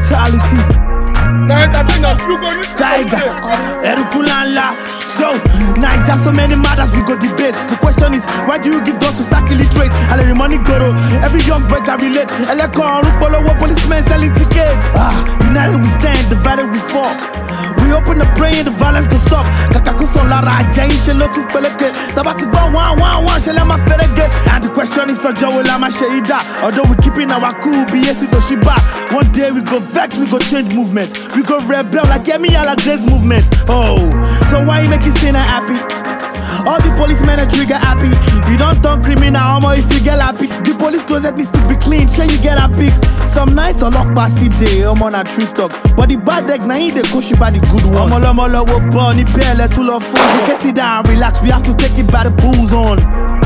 brutality. Tiger, Erukulala. So, Naija, so many matters we go debate. The question is, why do you give God to stack illiterate? Alere money goro, every young boy can relate. Eleko Orupolo, policemen selling tickets. United we stand, divided we fall. We open the brain, the violence go stop. Kakakuson Lara, Jay, Shelo to Peleke. Tabaki go one, Shalama Ferege. And the question is, Joe Lama Sheida. Although we keeping our cool, BS Toshiba. One day we go vex, we go change movements. We go rebel like Emi Alade's movement. Oh, so why you make it Sina happy? All the policemen are trigger happy. You don't turn criminal, homo if you get happy. The police closet needs to be clean, sure you get happy. Some nights a lock past the day, I'm on a tree talk. But the bad eggs, now he they coach you by the good ones. Molo, wo bunny, pele, to love food. We can sit down, relax, we have to take it by the booze on.